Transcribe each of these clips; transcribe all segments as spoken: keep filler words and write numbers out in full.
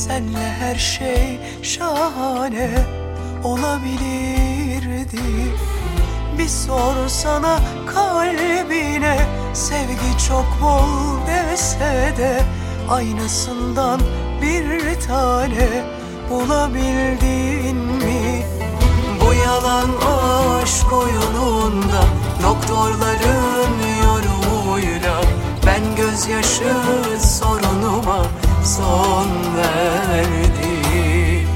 senle her şey şahane olabilirdi. Bir sorsana kalbine, sevgi çok bol dese de aynasından bir tane bulabildin mi? Bu yalan aşk oyununda doktorların yorumuyla ben gözyaşı sorunuma son verdim.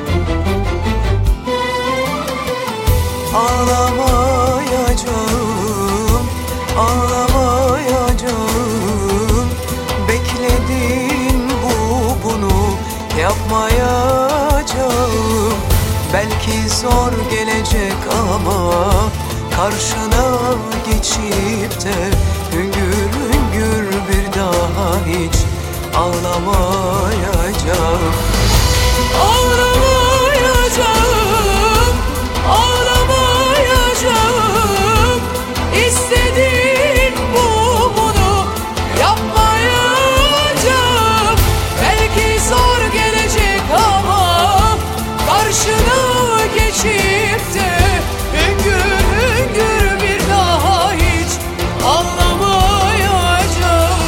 Ağlamayacağım, ağlamayacağım. Bekledin bu bunu yapmayacağım. Belki zor gelecek ama karşına geçip de hüngür hüngür bir daha hiç ağlamayacağım. Ağlamayacağım, ağlamayacağım. İstediğin bu bunu yapmayacağım. Belki zor gelecek ama karşına geçip de hüngür hüngür bir daha hiç ağlamayacağım.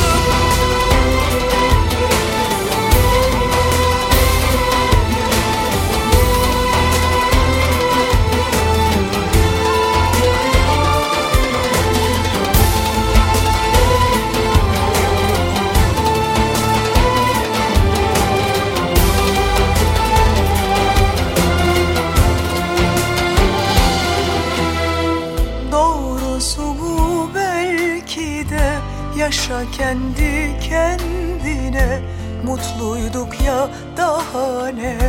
Yaşa kendi kendine, mutluyduk ya daha ne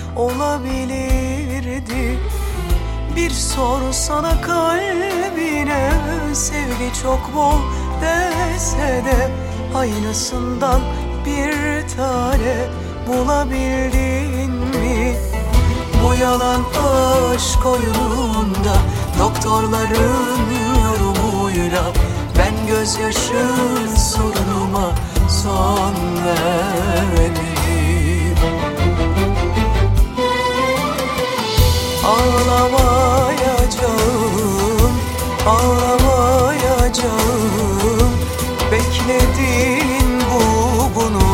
olabilirdi? Bir sorsana kalbine, sevgi çok bol dese de aynasından bir tane bulabildin mi? Bu yalan aşk oyununda doktorların yorumuyla ben gözyaşı sorunuma son verdim. Ağlamayacağım, ağlamayacağım. Beklediğin bu bunu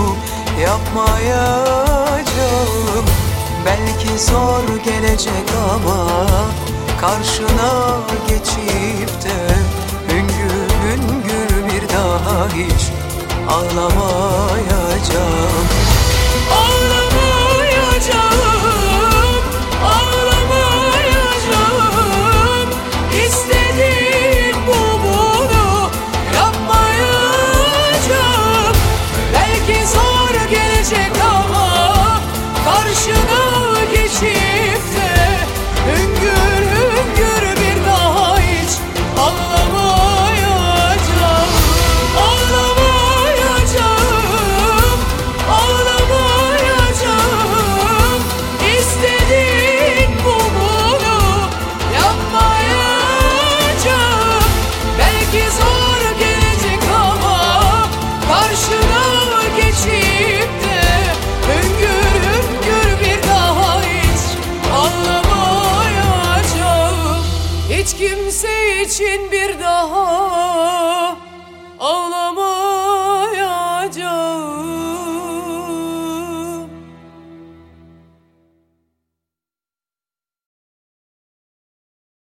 yapmayacağım. Belki zor gelecek ama karşına geçip de hüngür hüngür bir daha hiç ağlamayacağım. Ağlamayacağım.